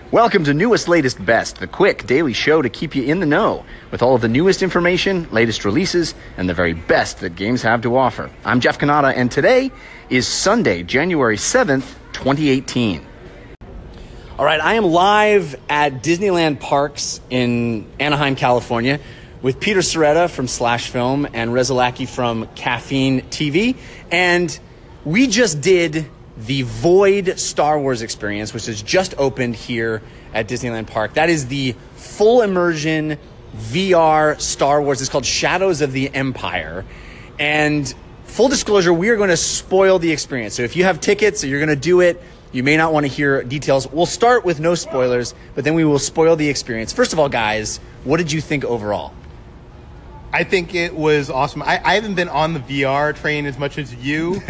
Welcome to Newest, Latest, Best, the quick daily show to keep you in the know with all of the newest information, latest releases, and the very best that games have to offer. I'm Jeff Cannata, and today is Sunday, January 7th, 2018. All right, I am live at Disneyland Parks in Anaheim, California, with Peter Sciretta from Slash Film and Reza Lackey from Caffeine TV, and we just did the Void Star Wars experience, which has just opened here at Disneyland Park. That is the full immersion VR Star Wars. It's called Shadows of the Empire. And full disclosure, we are going to spoil the experience. So if you have tickets or you're going to do it, you may not want to hear details. We'll start with no spoilers, but then we will spoil the experience. First of all, guys, what did you think overall? I think it was awesome. I haven't been on the VR train as much as you,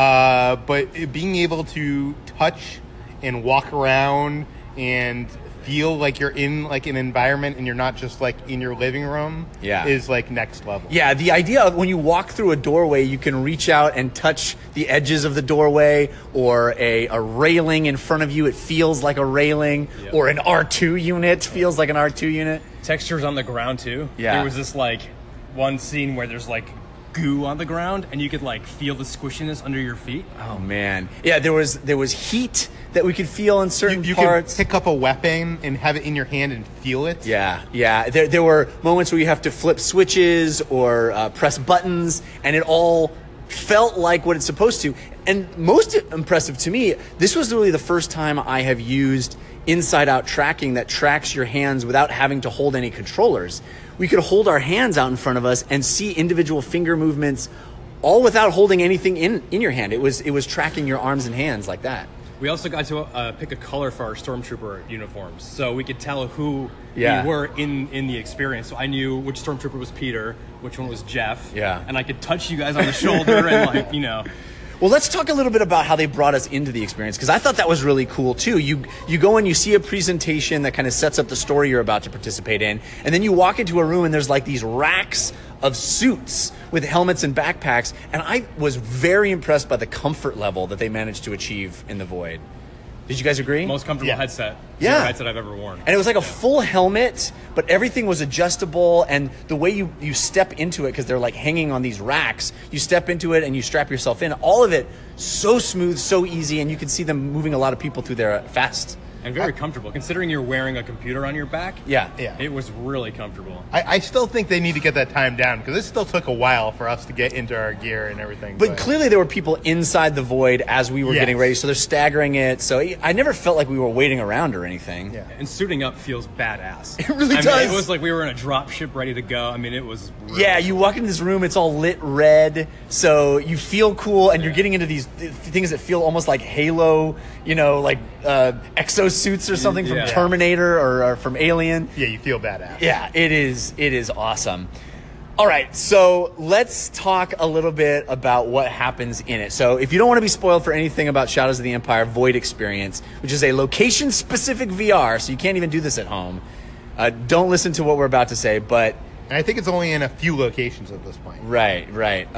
but being able to touch and walk around and feel like you're in like an environment and you're not just like in your living room is like next level. Yeah, the idea of when you walk through a doorway, you can reach out and touch the edges of the doorway or a railing in front of you. It feels like a railing, or an R2 unit feels like an R2 unit. Textures on the ground too. Yeah. There was this like one scene where there's like goo on the ground and you could like feel the squishiness under your feet. Oh man. Yeah, there was heat that we could feel in certain parts. You could pick up a weapon and have it in your hand and feel it. Yeah. There were moments where you have to flip switches or press buttons, and it all felt like what it's supposed to. And most impressive to me, this was really the first time I have used inside-out tracking that tracks your hands without having to hold any controllers. We could hold our hands out in front of us and see individual finger movements all without holding anything in your hand. It was tracking your arms and hands like that. We also got to pick a color for our Stormtrooper uniforms, so we could tell who we were in the experience. So I knew which Stormtrooper was Peter, which one was Jeff, and I could touch you guys on the shoulder and like, you know. Well, let's talk a little bit about how they brought us into the experience, because I thought that was really cool too. You go in, you see a presentation that kind of sets up the story you're about to participate in, and then you walk into a room and there's like these racks of suits with helmets and backpacks, and I was very impressed by the comfort level that they managed to achieve in the Void. Did you guys agree? Most comfortable headset. Yeah. Headset I've ever worn. And it was like a full helmet, but everything was adjustable, and the way you step into it, because they're like hanging on these racks, you step into it and you strap yourself in. All of it so smooth, so easy, and you can see them moving a lot of people through there fast. And very comfortable, considering you're wearing a computer on your back. Yeah. It was really comfortable. I still think they need to get that time down, because it still took a while for us to get into our gear and everything. But clearly there were people inside the Void as we were getting ready, so they're staggering it. So I never felt like we were waiting around or anything. Yeah. And suiting up feels badass. It really does. Mean, it was like we were in a drop ship ready to go. I mean, it was really cool. You walk into this room, it's all lit red, so you feel cool, and you're getting into these things that feel almost like Halo, like exosuits or something from Terminator or from Alien. Yeah, you feel badass. Yeah, it is awesome. All right, so let's talk a little bit about what happens in it. So if you don't want to be spoiled for anything about Shadows of the Empire Void Experience, which is a location-specific VR, so you can't even do this at home, don't listen to what we're about to say, but... And I think it's only in a few locations at this point. Right.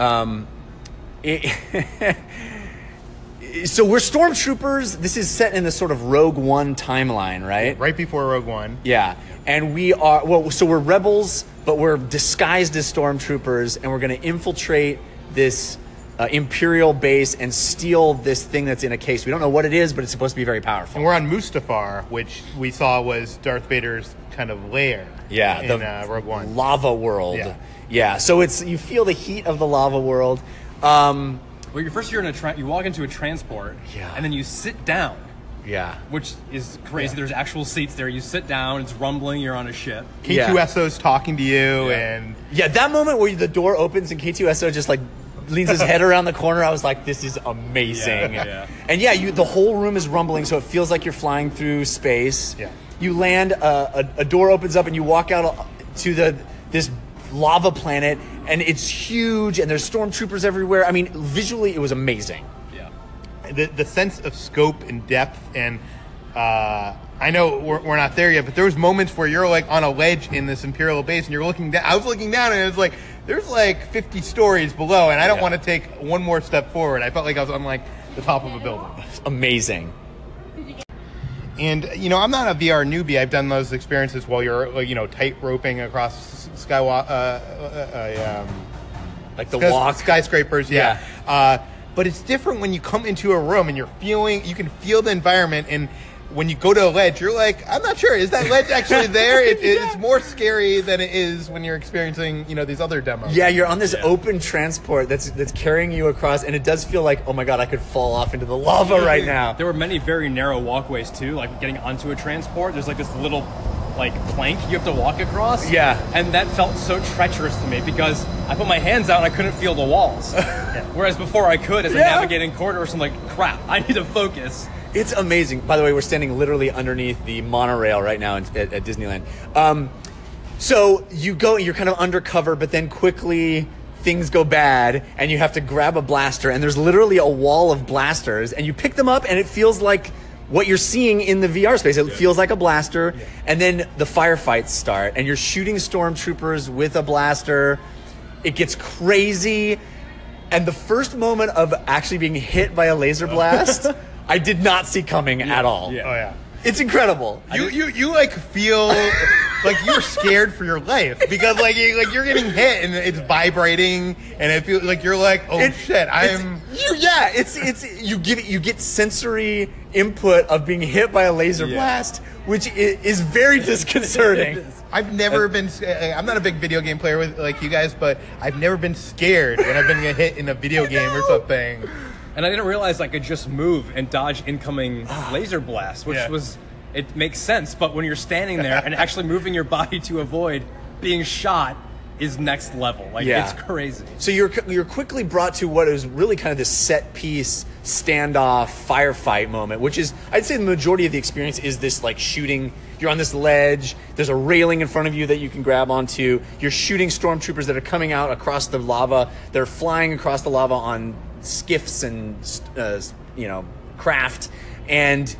So we're stormtroopers. This is set in the sort of Rogue One timeline, right? Right before Rogue One. Yeah. And we are, so we're rebels, but we're disguised as stormtroopers, and we're going to infiltrate this Imperial base and steal this thing that's in a case. We don't know what it is, but it's supposed to be very powerful. And we're on Mustafar, which we saw was Darth Vader's kind of lair in Rogue One. Lava world. Yeah. So you feel the heat of the lava world. Well, you're you walk into a transport, and then you sit down. Yeah. Which is crazy. There's actual seats there. You sit down, it's rumbling, you're on a ship. K2SO's talking to you, and... Yeah, that moment where the door opens and K2SO just like leans his head around the corner, I was like, this is amazing. And the whole room is rumbling, so it feels like you're flying through space. Yeah. You land, a door opens up, and you walk out to this lava planet, and it's huge, and there's stormtroopers everywhere. I mean, visually, it was amazing. Yeah. The sense of scope and depth, and I know we're not there yet, but there was moments where you're like on a ledge in this Imperial base, and you're looking down. I was looking down, and it was like there's like 50 stories below, and I don't want to take one more step forward. I felt like I was on like the top of a building. Amazing. And, I'm not a VR newbie. I've done those experiences while you're, like, tight roping across skyscrapers. Yeah. But it's different when you come into a room and you can feel the environment. And when you go to a ledge, you're like, I'm not sure. Is that ledge actually there? It's more scary than it is when you're experiencing, these other demos. Yeah, you're on this open transport that's carrying you across, and it does feel like, oh my God, I could fall off into the lava right now. There were many very narrow walkways too, like getting onto a transport. There's like this little plank you have to walk across. Yeah. And that felt so treacherous to me because I put my hands out and I couldn't feel the walls. Whereas before I could as a navigating corridors. I'm like, crap, I need to focus. It's amazing. By the way, we're standing literally underneath the monorail right now at Disneyland. So you go, you're kind of undercover, but then quickly things go bad and you have to grab a blaster, and there's literally a wall of blasters, and you pick them up and it feels like what you're seeing in the VR space. It feels like a blaster, and then the firefights start, and you're shooting stormtroopers with a blaster. It gets crazy, and the first moment of actually being hit by a laser blast, I did not see coming at all. Yeah. Oh yeah. It's incredible. You like feel like you're scared for your life because like you're getting hit and it's vibrating and it feels like you're like, oh shit, you get sensory input of being hit by a laser blast, which is very disconcerting. I've never been. I'm not a big video game player like you guys, but I've never been scared when I've been hit in a video game or something. And I didn't realize I could just move and dodge incoming laser blasts, which it makes sense. But when you're standing there and actually moving your body to avoid being shot is next level. It's crazy. So you're quickly brought to what is really kind of this set piece standoff firefight moment, which is, I'd say the majority of the experience is this like shooting. You're on this ledge. There's a railing in front of you that you can grab onto. You're shooting stormtroopers that are coming out across the lava. They're flying across the lava on skiffs and craft, and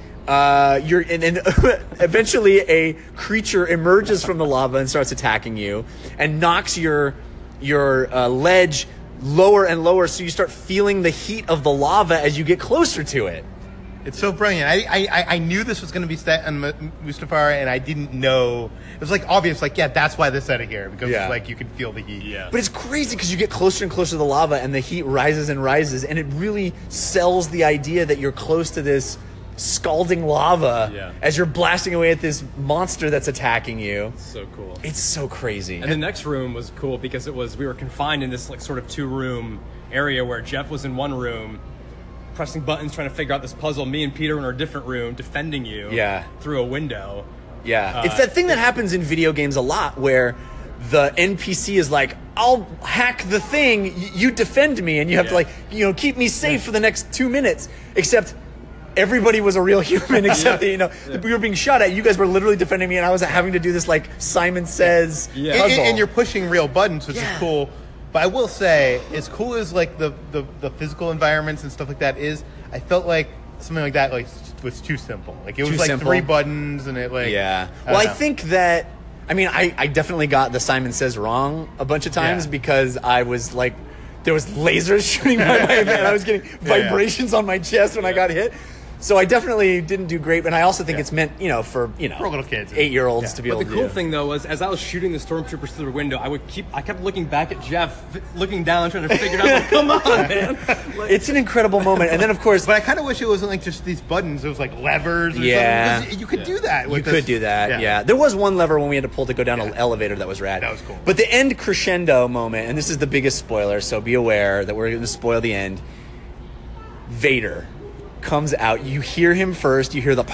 eventually a creature emerges from the lava and starts attacking you and knocks your ledge lower and lower, so you start feeling the heat of the lava as you get closer to it. It's so brilliant. I knew this was going to be set on Mustafar, and I didn't know. It was like obvious, like, that's why they set it here, because it's like you can feel the heat. Yeah. But it's crazy because you get closer and closer to the lava, and the heat rises and rises, and it really sells the idea that you're close to this scalding lava as you're blasting away at this monster that's attacking you. It's so cool. It's so crazy. And the next room was cool because we were confined in this like sort of 2-room area where Jeff was in one room pressing buttons trying to figure out this puzzle. Me and Peter were in a different room defending you through a window. Yeah. It's that thing that happens in video games a lot where the NPC is like, I'll hack the thing, you defend me, and you have to like, keep me safe for the next 2 minutes. Except everybody was a real human except that, we were being shot at. You guys were literally defending me, and I was having to do this like Simon Says puzzle. And you're pushing real buttons, which is cool. But I will say, as cool as like the physical environments and stuff like that is, I felt like something like that was too simple. Like it was like simple. 3 buttons and it like I think that I definitely got the Simon Says wrong a bunch of times because I was like, there was lasers shooting my way, and I was getting vibrations on my chest when I got hit. So I definitely didn't do great, and I also think it's meant, for little kids, 8-year-olds to be able to do. But the cool thing though was, as I was shooting the stormtroopers through the window, I kept looking back at Jeff, looking down, trying to figure it out. Like, come on, man! It's an incredible moment, and then of course, but I kind of wish it wasn't like just these buttons. It was like levers. Or something. You could do that. You could do that. Yeah. There was one lever when we had to pull to go down an elevator that was rad. That was cool. But the end crescendo moment, and this is the biggest spoiler, so be aware that we're going to spoil the end. Vader comes out. You hear him first. You hear the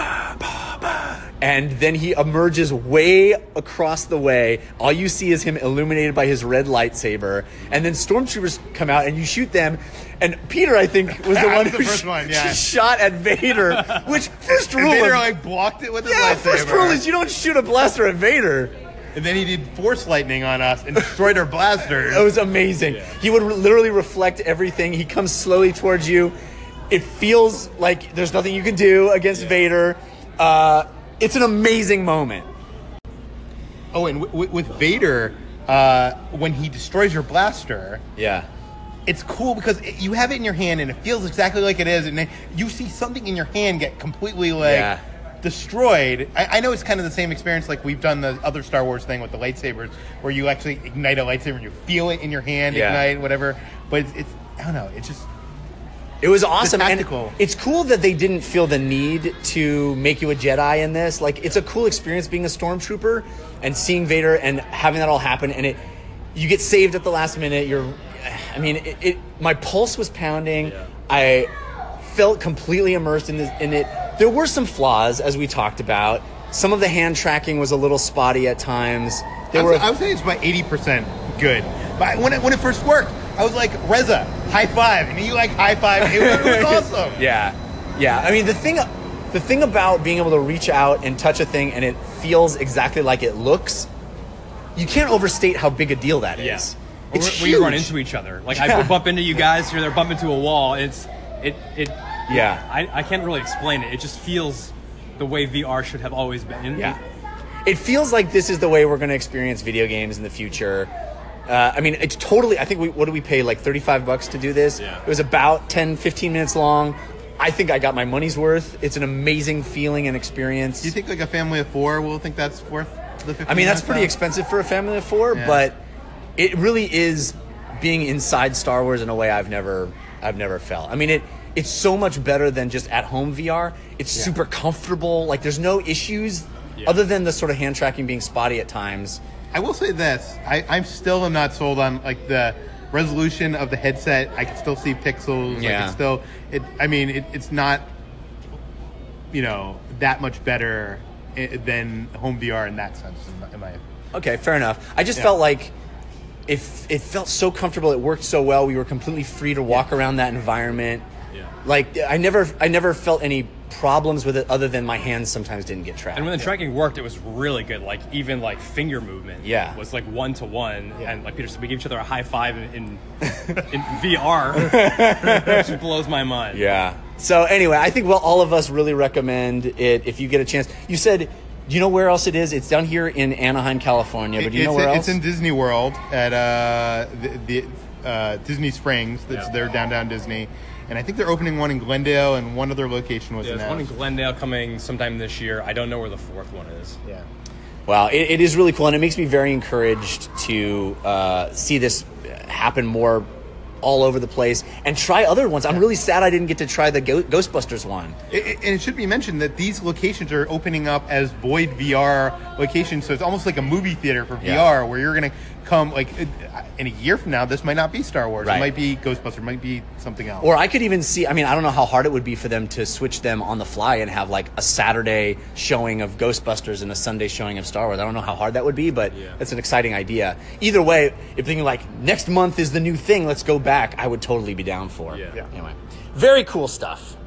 and then he emerges way across the way. All you see is him illuminated by his red lightsaber, and then stormtroopers come out and you shoot them. And Peter, I think, was the one who shot at Vader. Which first rule, Vader like blocked it with his lightsaber. First rule is you don't shoot a blaster at Vader. And then he did force lightning on us and destroyed our blasters. It was amazing. He would literally reflect everything. He comes slowly towards you. It feels like there's nothing you can do against Vader. It's an amazing moment. Oh, and with Vader, when he destroys your blaster, it's cool because you have it in your hand and it feels exactly like it is, and then you see something in your hand get completely like destroyed. I know it's kind of the same experience like we've done the other Star Wars thing with the lightsabers, where you actually ignite a lightsaber and you feel it in your hand, ignite, whatever. But it's I don't know. It's just. It was awesome, and it's cool that they didn't feel the need to make you a Jedi in this. Like, it's a cool experience being a stormtrooper and seeing Vader and having that all happen, and you get saved at the last minute. My pulse was pounding. Yeah. I felt completely immersed in it. There were some flaws, as we talked about. Some of the hand tracking was a little spotty at times. I would say it's about 80% good. But when it first worked, I was like, Reza, high five. And you like high five. It was awesome. Yeah. I mean, the thing about being able to reach out and touch a thing and it feels exactly like it looks, you can't overstate how big a deal that is. It's huge. When you run into each other. Like, I bump into you guys, you're there, bump into a wall. I can't really explain it. It just feels the way VR should have always been. Yeah. It feels like this is the way we're going to experience video games in the future. It's totally, I think what do we pay, like $35 to do this? Yeah. It was about 10, 15 minutes long. I think I got my money's worth. It's an amazing feeling and experience. Do you think like a family of 4 will think that's worth the 15 that's pretty expensive for a family of 4, but it really is being inside Star Wars in a way I've never felt. I mean, it's so much better than just at-home VR. It's super comfortable. Like, there's no issues other than the sort of hand tracking being spotty at times. I will say this. I still am not sold on, like, the resolution of the headset. I can still see pixels. Yeah. It's not, that much better than home VR in that sense, in my opinion. Okay, fair enough. I just felt like it felt so comfortable. It worked so well. We were completely free to walk around that environment. Yeah. Like, I never felt any problems with it other than my hands sometimes didn't get tracked. And when the tracking worked, it was really good. Like, even like finger movement was like 1-to-1. And like Peter said, we gave each other a high five in VR. It just blows my mind. Yeah. So anyway, I think all of us really recommend it if you get a chance. You said, do you know where else it is? It's down here in Anaheim, California. But do you know where else? It's in Disney World at the Disney Springs. That's their downtown Disney. And I think they're opening one in Glendale, and one other location was announced. There's one in Glendale coming sometime this year. I don't know where the fourth one is. Yeah. Well, it is really cool, and it makes me very encouraged to see this happen more all over the place and try other ones. I'm really sad I didn't get to try the Ghostbusters one. And it should be mentioned that these locations are opening up as Void VR locations, so it's almost like a movie theater for VR, where you're going to come, like, in a year from now, this might not be Star Wars. Right. It might be Ghostbusters. It might be something else. Or I could even see, I don't know how hard it would be for them to switch them on the fly and have, like, a Saturday showing of Ghostbusters and a Sunday showing of Star Wars. I don't know how hard that would be, but it's an exciting idea. Either way, if thinking, like, next month is the new thing, let's go back, I would totally be down for. Yeah. Anyway, very cool stuff.